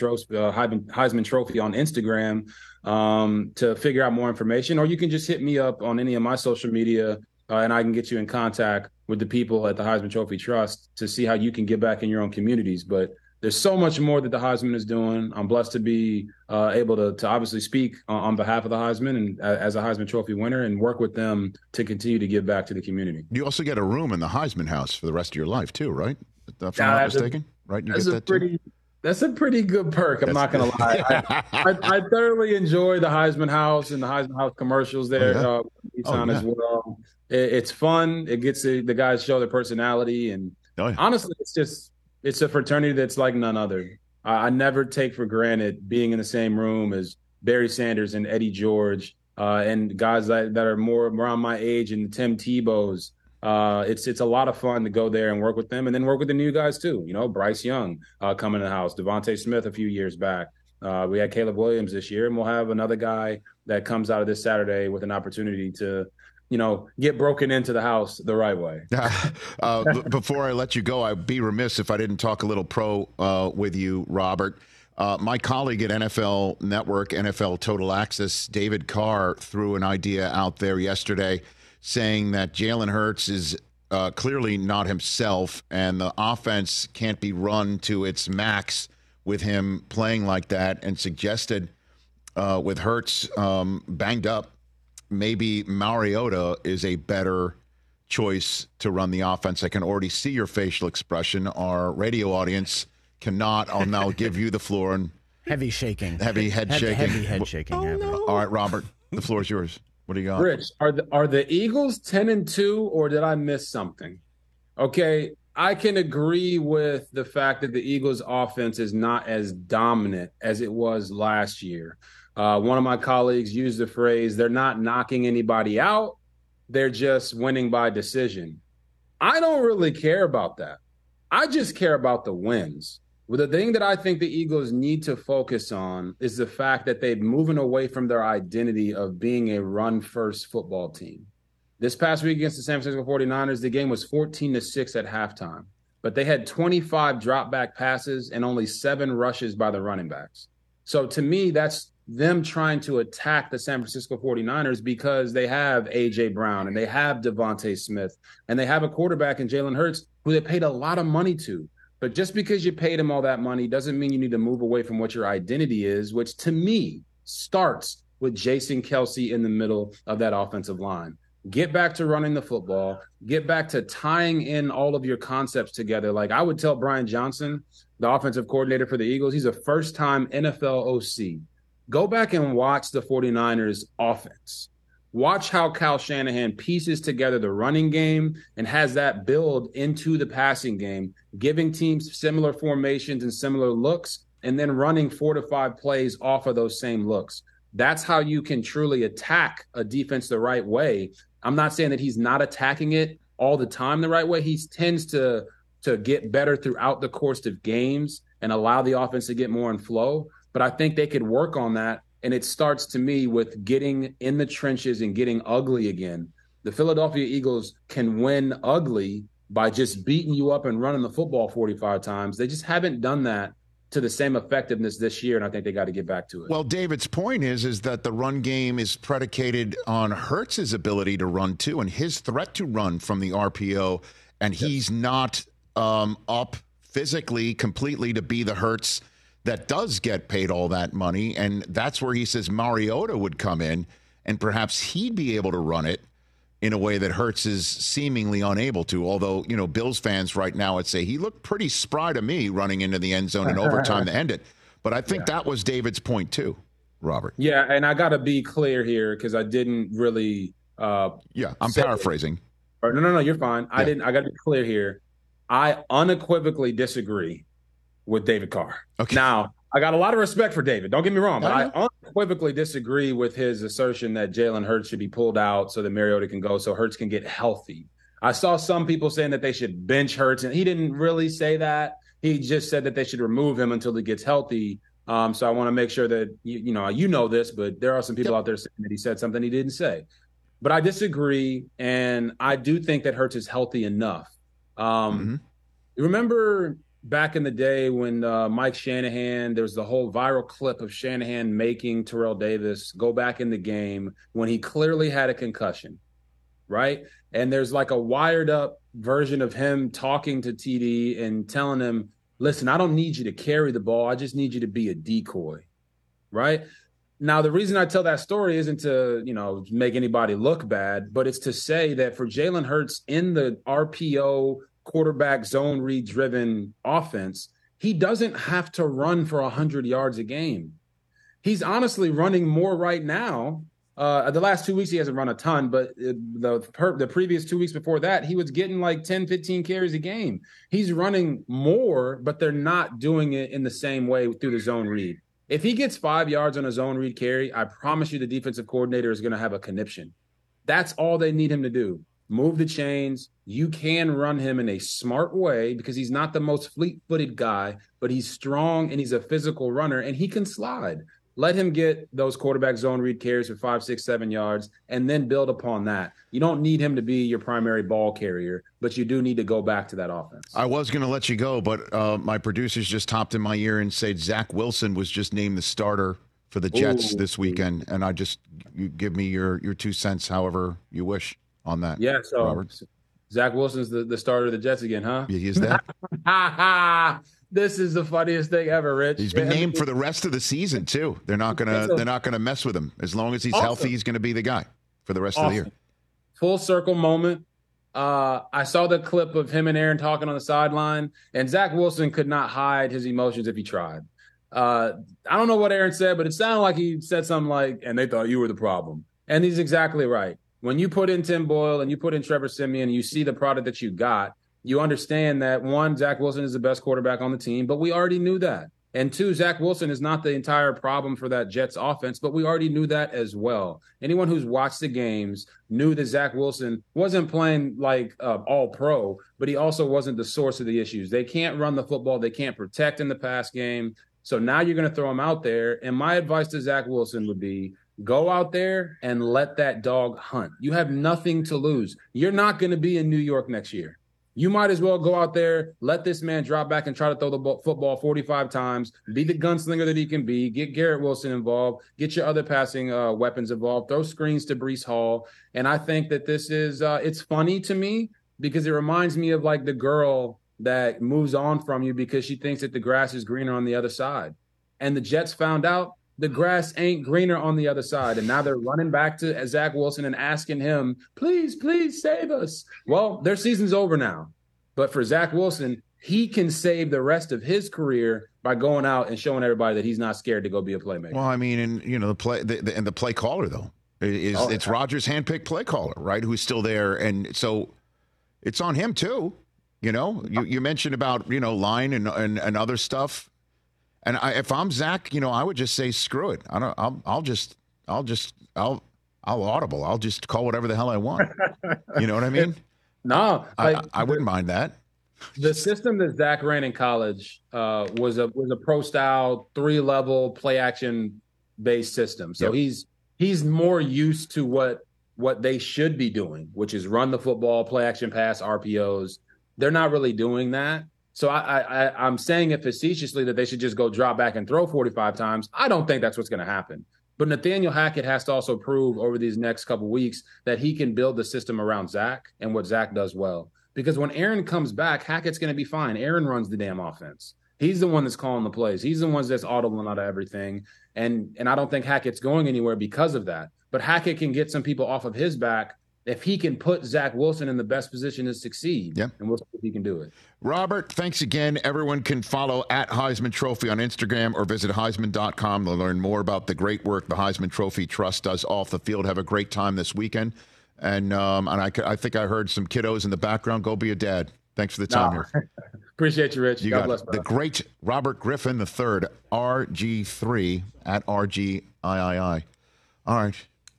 F: Trophy on Instagram to figure out more information, or you can just hit me up on any of my social media and I can get you in contact with the people at the Heisman Trophy Trust to see how you can give back in your own communities. But there's so much more that the Heisman is doing. I'm blessed to be able to obviously speak on behalf of the Heisman and as a Heisman Trophy winner and work with them to continue to give back to the community.
D: You also get a room in the Heisman house for the rest of your life too, right? If I'm not mistaken, right? You get that too?
F: That's a pretty good perk. I'm not going to lie. I thoroughly enjoy the Heisman House and the Heisman House commercials there as well. It's fun. It gets the guys show their personality. And honestly, it's a fraternity that's like none other. I never take for granted being in the same room as Barry Sanders and Eddie George and guys that are more around my age and Tim Tebow's. It's a lot of fun to go there and work with them and then work with the new guys too. Bryce Young coming in the house, Devontae Smith a few years back. We had Caleb Williams this year, and we'll have another guy that comes out of this Saturday with an opportunity to, get broken into the house the right way.
D: Before I let you go, I'd be remiss if I didn't talk a little pro with you, Robert. My colleague at NFL Network, NFL Total Access, David Carr, threw an idea out there yesterday saying that Jalen Hurts is clearly not himself and the offense can't be run to its max with him playing like that, and suggested with Hurts banged up maybe Mariota is a better choice to run the offense. I can already see your facial expression. Our radio audience cannot. I'll now give you the floor. And
C: heavy shaking.
D: Heavy head shaking.
C: Heavy head shaking.
E: Oh, no.
D: All right, Robert, the floor is yours. What do you got?
F: Rich, are the Eagles 10-2, or did I miss something? Okay, I can agree with the fact that the Eagles' offense is not as dominant as it was last year. One of my colleagues used the phrase, they're not knocking anybody out, they're just winning by decision. I don't really care about that. I just care about the wins. Well, the thing that I think the Eagles need to focus on is the fact that they're moving away from their identity of being a run-first football team. This past week against the San Francisco 49ers, the game was 14-6 at halftime, but they had 25 drop-back passes and only 7 rushes by the running backs. So to me, that's them trying to attack the San Francisco 49ers because they have A.J. Brown and they have Devontae Smith and they have a quarterback in Jalen Hurts who they paid a lot of money to. But just because you paid him all that money doesn't mean you need to move away from what your identity is, which to me starts with Jason Kelce in the middle of that offensive line. Get back to running the football. Get back to tying in all of your concepts together. Like I would tell Brian Johnson, the offensive coordinator for the Eagles, he's a first-time NFL OC. Go back and watch the 49ers offense. Watch how Kyle Shanahan pieces together the running game and has that build into the passing game, giving teams similar formations and similar looks, and then running 4 to 5 plays off of those same looks. That's how you can truly attack a defense the right way. I'm not saying that he's not attacking it all the time the right way. He tends to get better throughout the course of games and allow the offense to get more in flow. But I think they could work on that. And it starts to me with getting in the trenches and getting ugly again. The Philadelphia Eagles can win ugly by just beating you up and running the football 45 times. They just haven't done that to the same effectiveness this year, and I think they got to get back to it.
D: Well, David's point is that the run game is predicated on Hurts's ability to run too, and his threat to run from the RPO, and he's not up physically completely to be the Hurts that does get paid all that money, and that's where he says Mariota would come in, and perhaps he'd be able to run it in a way that Hurts is seemingly unable to. Although, you know, Bills fans right now would say he looked pretty spry to me running into the end zone in overtime to end it. But I think that was David's point too, Robert.
F: Yeah, and I got to be clear here because I didn't really
D: I'm paraphrasing.
F: No, you're fine.
D: Yeah.
F: I got to be clear here. I unequivocally disagree with David Carr.
D: Okay.
F: Now, I got a lot of respect for David. Don't get me wrong, but I unequivocally disagree with his assertion that Jalen Hurts should be pulled out so that Mariota can go so Hurts can get healthy. I saw some people saying that they should bench Hurts, and he didn't really say that. He just said that they should remove him until he gets healthy. So I want to make sure that, you know this, but there are some people out there saying that he said something he didn't say. But I disagree, and I do think that Hurts is healthy enough. You remember back in the day when Mike Shanahan, there was the whole viral clip of Shanahan making Terrell Davis go back in the game when he clearly had a concussion, right? And there's like a wired up version of him talking to TD and telling him, listen, I don't need you to carry the ball. I just need you to be a decoy, right? Now, the reason I tell that story isn't to, make anybody look bad, but it's to say that for Jalen Hurts in the RPO quarterback zone read driven offense, he doesn't have to run for 100 yards a game. He's honestly running more right now. The last 2 weeks, he hasn't run a ton, but the previous 2 weeks before that, he was getting like 10, 15 carries a game. He's running more, but they're not doing it in the same way through the zone read. If he gets 5 yards on a zone read carry, I promise you the defensive coordinator is going to have a conniption. That's all they need him to do. Move the chains. You can run him in a smart way because he's not the most fleet-footed guy, but he's strong and he's a physical runner and he can slide. Let him get those quarterback zone read carries for 5, 6, 7 yards and then build upon that. You don't need him to be your primary ball carrier, but you do need to go back to that offense.
D: I was going to let you go, but my producers just hopped in my ear and said Zach Wilson was just named the starter for the Jets this weekend. And you give me your 2 cents however you wish on that.
F: Yeah, so
D: Robert.
F: Zach Wilson's the starter of the Jets again, huh?
D: Yeah, he is that.
F: This is the funniest thing ever, Rich.
D: He's been named for the rest of the season too. They're not gonna mess with him as long as he's healthy. He's gonna be the guy. for the rest of the year.
F: Full circle moment. I saw the clip of him and Aaron talking on the sideline, and Zach Wilson could not hide his emotions if he tried. I don't know what Aaron said, but it sounded like he said something like, and they thought you were the problem. And he's exactly right. When you put in Tim Boyle and you put in Trevor Siemian and you see the product that you got, you understand that, one, Zach Wilson is the best quarterback on the team, but we already knew that. And two, Zach Wilson is not the entire problem for that Jets offense, but we already knew that as well. Anyone who's watched the games knew that Zach Wilson wasn't playing like all pro, but he also wasn't the source of the issues. They can't run the football. They can't protect in the pass game. So now you're going to throw him out there. And my advice to Zach Wilson would be, go out there and let that dog hunt. You have nothing to lose. You're not going to be in New York next year. You might as well go out there, let this man drop back and try to throw the football 45 times, be the gunslinger that he can be, get Garrett Wilson involved, get your other passing weapons involved, throw screens to Breece Hall. And I think that this is it's funny to me because it reminds me of like the girl that moves on from you because she thinks that the grass is greener on the other side. And the Jets found out the grass ain't greener on the other side. And now they're running back to Zach Wilson and asking him, please, please save us. Well, their season's over now. But for Zach Wilson, he can save the rest of his career by going out and showing everybody that he's not scared to go be a playmaker.
D: Well, I mean, and you know, the play caller though it's Rodgers' handpicked play caller, right? Who's still there, and so it's on him too. You know, you mentioned about line and other stuff. And if I'm Zach, I would just say screw it. I'll audible. I'll just call whatever the hell I want. You know what I mean?
F: No,
D: I wouldn't mind that.
F: The system that Zach ran in college was a pro style 3-level play action based system. So he's more used to what they should be doing, which is run the football, play action pass, RPOs. They're not really doing that. So I'm saying it facetiously that they should just go drop back and throw 45 times. I don't think that's what's going to happen. But Nathaniel Hackett has to also prove over these next couple of weeks that he can build the system around Zach and what Zach does well. Because when Aaron comes back, Hackett's going to be fine. Aaron runs the damn offense. He's the one that's calling the plays. He's the one that's audibling out of everything. And I don't think Hackett's going anywhere because of that. But Hackett can get some people off of his back if he can put Zach Wilson in the best position to succeed.
D: Yeah.
F: And we'll see if he can do it.
D: Robert, thanks again. Everyone can follow at Heisman Trophy on Instagram or visit Heisman.com to learn more about the great work the Heisman Trophy Trust does off the field. Have a great time this weekend. And I think I heard some kiddos in the background. Go be a dad. Thanks for the time here.
F: Appreciate you, Rich. God bless.
D: The great Robert Griffin III, RG3 at RGIII. All right.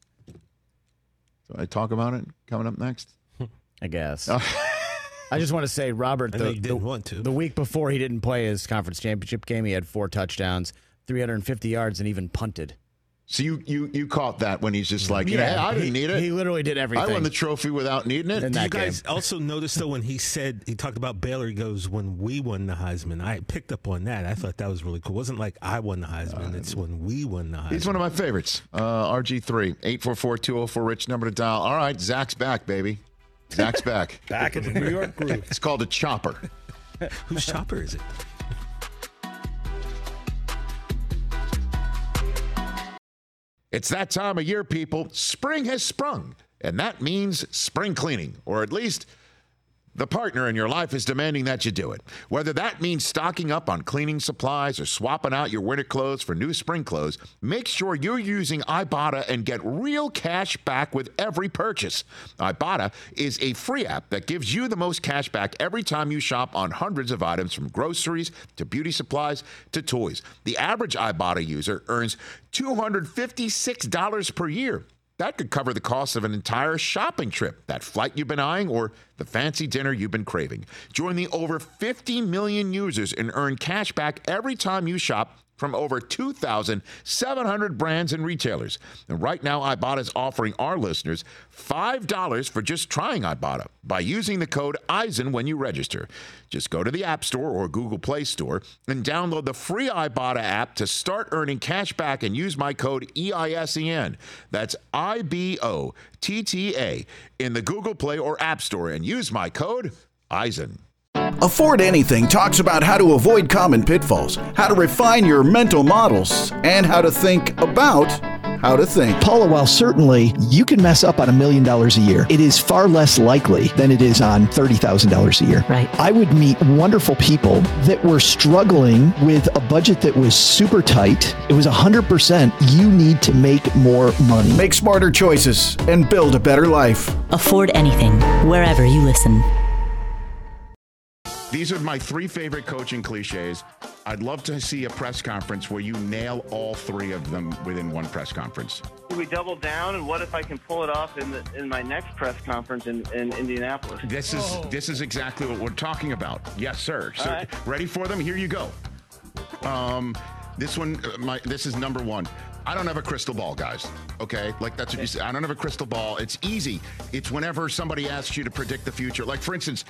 D: So I talk about it coming up next?
C: I guess. I just want to say, Robert, the week before he didn't play his conference championship game, he had 4 touchdowns, 350 yards, and even punted.
D: So you caught that when he's just like, yeah, I didn't need it.
C: He literally did everything.
D: I won the trophy without needing it.
E: Do you guys also notice, though, when he talked about Baylor, he goes, when we won the Heisman. I picked up on that. I thought that was really cool. It wasn't like I won the Heisman. It's when we won the Heisman.
D: He's one of my favorites. RG3, 844-204-RICH, number to dial. All right, Zach's back, baby. Zach's back.
B: Back in the New York group.
D: It's called a chopper.
E: Whose chopper is it?
D: It's that time of year, people. Spring has sprung, and that means spring cleaning, or at least the partner in your life is demanding that you do it. Whether that means stocking up on cleaning supplies or swapping out your winter clothes for new spring clothes, make sure you're using Ibotta and get real cash back with every purchase. Ibotta is a free app that gives you the most cash back every time you shop on hundreds of items, from groceries to beauty supplies to toys. The average Ibotta user earns $256 per year. That could cover the cost of an entire shopping trip, that flight you've been eyeing, or the fancy dinner you've been craving. Join the over 50 million users and earn cash back every time you shop from over 2,700 brands and retailers. And right now, Ibotta is offering our listeners $5 for just trying Ibotta by using the code EISEN when you register. Just go to the App Store or Google Play Store and download the free Ibotta app to start earning cash back and use my code EISEN. That's IBOTTA in the Google Play or App Store and use my code EISEN.
G: Afford Anything talks about how to avoid common pitfalls, how to refine your mental models, and how to think about how to think.
H: Paula, while certainly you can mess up on $1 million a year, it is far less likely than it is on $30,000 a year.
I: Right.
H: I would meet wonderful people that were struggling with a budget that was super tight. It was 100% you need to make more money.
G: Make smarter choices and build a better life.
I: Afford anything, wherever you listen.
D: These are my 3 favorite coaching cliches. I'd love to see a press conference where you nail all 3 of them within one press conference.
J: Do we double down, and what if I can pull it off in my next press conference in Indianapolis?
D: This is exactly what we're talking about. Yes, sir. So,
J: right.
D: Ready for them? Here you go. This one, this is number 1. I don't have a crystal ball, guys. Okay, like that's what you say. I don't have a crystal ball. It's easy. It's whenever somebody asks you to predict the future. Like for instance,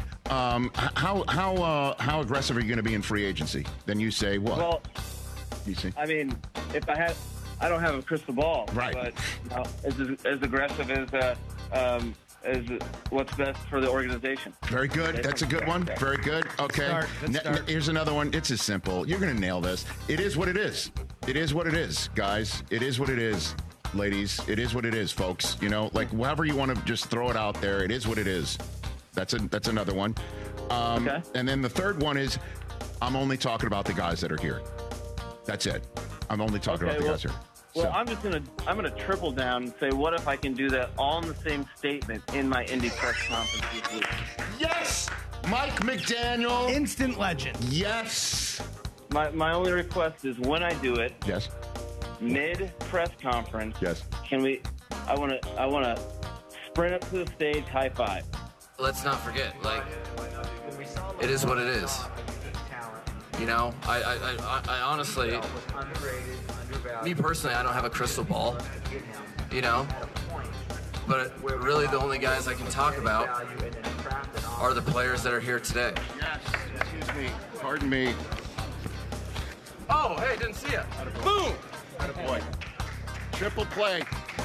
D: how aggressive are you going to be in free agency? Then you say what?
J: Well,
D: you see.
J: I mean, I don't have a crystal ball,
D: right?
J: But as aggressive as what's best for the organization.
D: Very good. That's a good one. Very good. Okay.
C: Let's start.
D: Here's another one. It's as simple. You're going to nail this. It is what it is. It is what it is, guys. It is what it is, ladies. It is what it is, folks. You know, like however you want to just throw it out there. It is what it is. That's another one.
J: Okay.
D: And then the third one is, I'm only talking about the guys that are here. That's it. I'm only talking about the guys here.
J: Well, I'm gonna triple down and say, what if I can do that all in the same statement in my Indy press conference this week?
D: Yes, Mike McDaniel,
C: Instant legend.
D: Yes.
J: My only request is when I do it,
D: Yes.
J: mid press conference.
D: Yes.
J: Can we? I wanna sprint up to the stage, high five.
K: Let's not forget, like, it is what it is. You know, I honestly, me personally, I don't have a crystal ball, you know, but really the only guys I can talk about are the players that are here today.
D: Yes. Excuse me. Pardon me.
K: Oh, hey, didn't see it. Boom!
D: Boy. Triple play.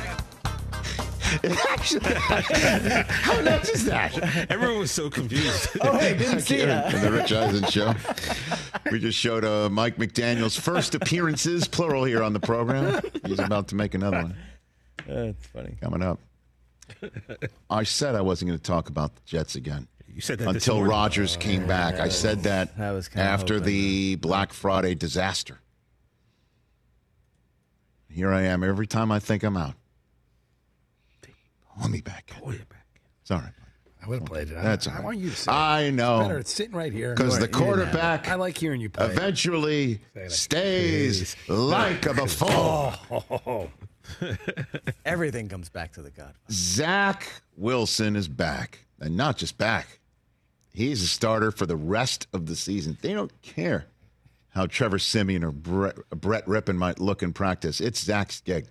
D: How nuts is that?
E: Everyone was so confused.
C: Oh, hey, didn't see that.
D: In the Rich Eisen show. We just showed Mike McDaniel's first appearances, plural, here on the program. He's about to make another one.
C: That's funny.
D: Coming up. I said I wasn't going to talk about the Jets again.
E: You said that
D: until Rodgers came back. I said that
C: was
D: after the Black Friday disaster. Here I am. Every time I think I'm out. Pull me back. It's all right.
B: I would have played it.
D: That's all
B: I
D: right.
B: want you to say it.
D: I know.
B: It's better. It's sitting right here.
D: Because the quarterback
B: I like hearing you play.
D: eventually stays like a buffoon.
B: Oh.
C: Everything comes back to the God.
D: Zach Wilson is back. And not just back. He's a starter for the rest of the season. They don't care how Trevor Siemian or Brett Rippon might look in practice. It's Zach's gig.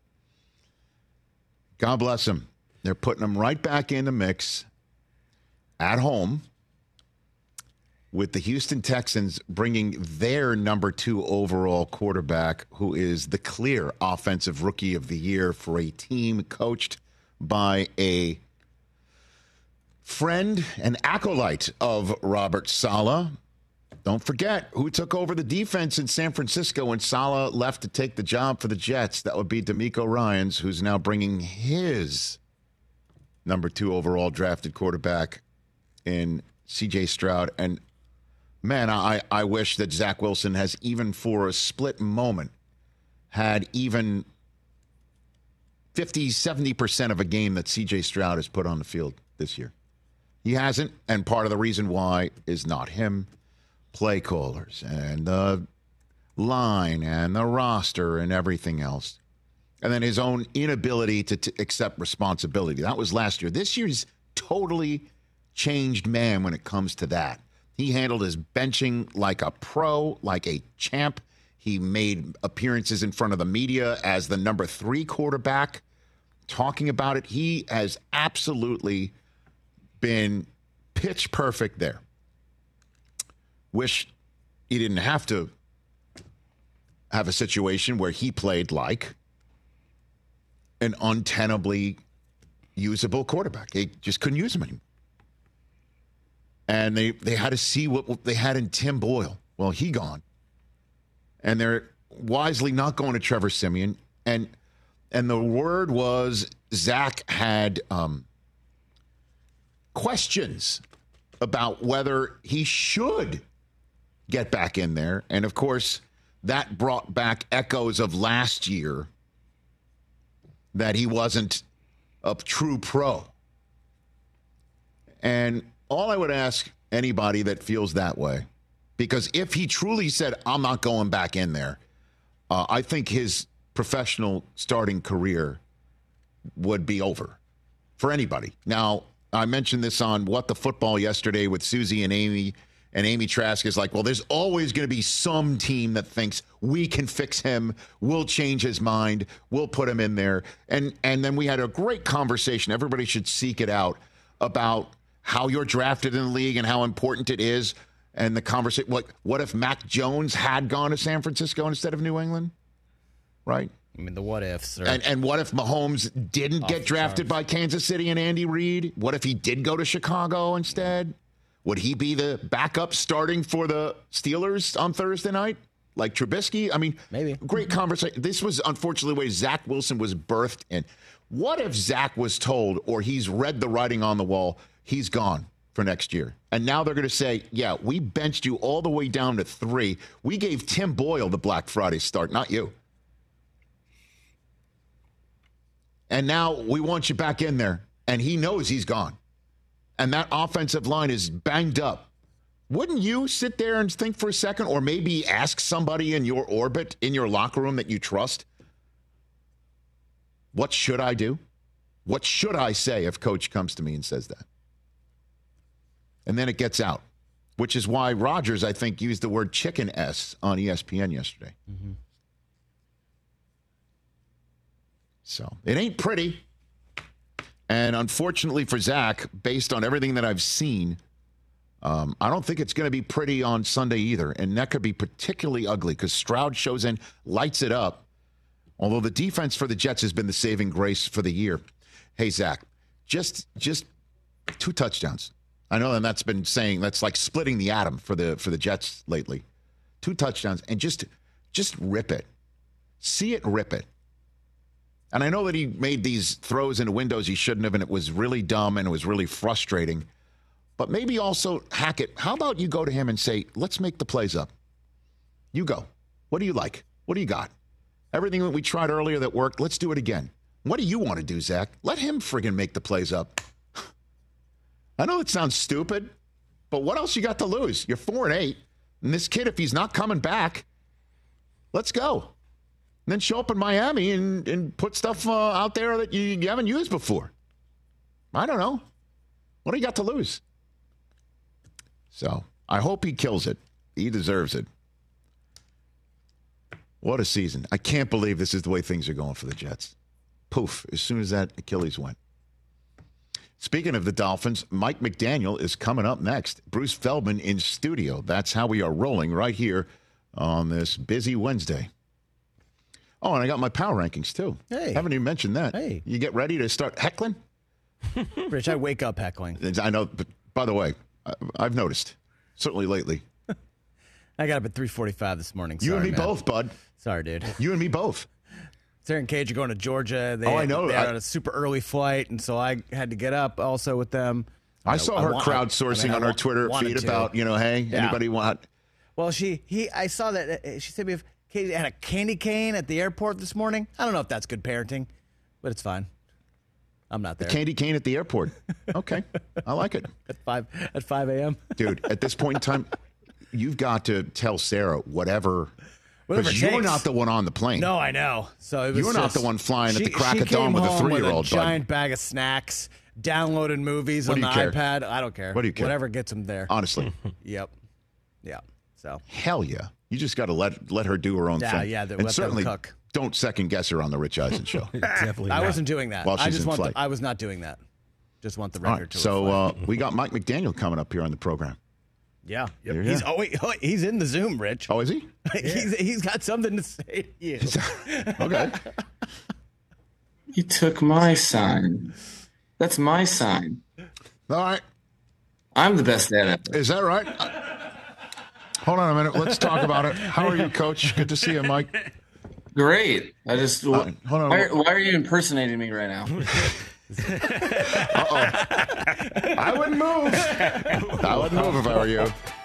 D: God bless him. They're putting him right back in the mix at home with the Houston Texans bringing their number 2 overall quarterback, who is the clear offensive rookie of the year for a team coached by a friend and acolyte of Robert Saleh. Don't forget who took over the defense in San Francisco when Saleh left to take the job for the Jets. That would be DeMeco Ryans, who's now bringing his number 2 overall drafted quarterback in C.J. Stroud. And, man, I wish that Zach Wilson has, even for a split moment, had even 50, 70% of a game that C.J. Stroud has put on the field this year. He hasn't, and part of the reason why is not him. Play callers and the line and the roster and everything else. And then his own inability to accept responsibility. That was last year. This year's totally changed man when it comes to that. He handled his benching like a pro, like a champ. He made appearances in front of the media as the number 3 quarterback, talking about it. He has absolutely been pitch perfect there. Wish he didn't have to have a situation where he played like an untenably usable quarterback. They just couldn't use him anymore. And they had to see what they had in Tim Boyle. Well, he gone. And they're wisely not going to Trevor Siemian. And And the word was Zach had questions about whether he should get back in there. And, of course, that brought back echoes of last year that he wasn't a true pro. And all I would ask anybody that feels that way, because if he truly said, I'm not going back in there, I think his professional starting career would be over for anybody. Now, I mentioned this on What the Football yesterday with Susie and Amy. And Amy Trask is like, well, there's always going to be some team that thinks we can fix him. We'll change his mind. We'll put him in there. And then we had a great conversation. Everybody should seek it out about how you're drafted in the league and how important it is. And the conversation, what if Mac Jones had gone to San Francisco instead of New England? Right?
C: I mean, the what ifs.
D: And what if Mahomes didn't get drafted by Kansas City and Andy Reid? What if he did go to Chicago instead? Would he be the backup starting for the Steelers on Thursday night? Like Trubisky? I mean,
C: maybe.
D: Great conversation. This was unfortunately the way Zach Wilson was birthed in. What if Zach was told, or he's read the writing on the wall, he's gone for next year? And now they're going to say, yeah, we benched you all the way down to 3. We gave Tim Boyle the Black Friday start, not you. And now we want you back in there. And he knows he's gone. And that offensive line is banged up. Wouldn't you sit there and think for a second, or maybe ask somebody in your orbit, in your locker room that you trust, what should I do? What should I say if coach comes to me and says that? And then it gets out, which is why Rodgers, I think, used the word chicken S on ESPN yesterday. Mm-hmm. So it ain't pretty. And unfortunately for Zach, based on everything that I've seen, I don't think it's going to be pretty on Sunday either. And that could be particularly ugly because Stroud shows in, lights it up. Although the defense for the Jets has been the saving grace for the year. Hey, Zach, just 2 touchdowns. I know, and that's been saying that's like splitting the atom for the Jets lately. 2 touchdowns and just rip it. See it, rip it. And I know that he made these throws into windows he shouldn't have, and it was really dumb and it was really frustrating. But maybe also, Hackett, how about you go to him and say, let's make the plays up. You go. What do you like? What do you got? Everything that we tried earlier that worked, let's do it again. What do you want to do, Zach? Let him friggin' make the plays up. I know it sounds stupid, but what else you got to lose? You're 4-8. And this kid, if he's not coming back, let's go. And then show up in Miami and put stuff out there that you haven't used before. I don't know. What do you got to lose? So I hope he kills it. He deserves it. What a season. I can't believe this is the way things are going for the Jets. Poof, as soon as that Achilles went. Speaking of the Dolphins, Mike McDaniel is coming up next. Bruce Feldman in studio. That's how we are rolling right here on this busy Wednesday. Oh, and I got my power rankings, too.
C: Hey.
D: Haven't even mentioned that.
C: Hey.
D: You get ready to start heckling?
C: Rich, I wake up heckling.
D: I know, but by the way, I've noticed, certainly lately.
C: I got up at 3:45 this morning. Sorry,
D: you and me
C: man.
D: both, bud.
C: Sorry, dude.
D: You and me both.
C: Sarah and Cage are going to Georgia.
D: I know.
C: They had a super early flight, and so I had to get up also with them.
D: I saw her crowdsourcing on her Twitter feed about, hey, anybody want?
C: Well, I saw that she said, if Katie had a candy cane at the airport this morning. I don't know if that's good parenting, but it's fine. I'm not there.
D: The candy cane at the airport. Okay. I like it.
C: At 5 a.m.
D: Dude, at this point in time, you've got to tell Sarah whatever because you're not the one on the plane.
C: No, I know. So it was
D: you're not the one flying at the crack of dawn with a 3-year-old.
C: With a giant bag of snacks, downloaded movies on the iPad. I don't care.
D: What do you care?
C: Whatever gets them there.
D: Honestly.
C: Yep. Yeah. So
D: hell yeah. You just got to let her do her own thing.
C: Yeah,
D: and certainly
C: cook.
D: Don't second guess her on the Rich Eisen show.
E: Definitely.
C: I wasn't doing that.
D: While she's in flight.
C: I was not doing that. Just want the record to
D: reflect. So we got Mike McDaniel coming up here on the program.
C: Yeah. Yep. He's in the Zoom, Rich.
D: Oh, is he?
C: He's got something to say to you.
D: Okay.
L: You took my sign. That's my sign.
D: All right.
L: I'm the best at it.
D: Is that right? Hold on a minute. Let's talk about it. How are you, Coach? Good to see you, Mike.
L: Great. I just
D: hold on.
L: Why are you impersonating me right now?
D: I wouldn't move. I wouldn't move if I were you.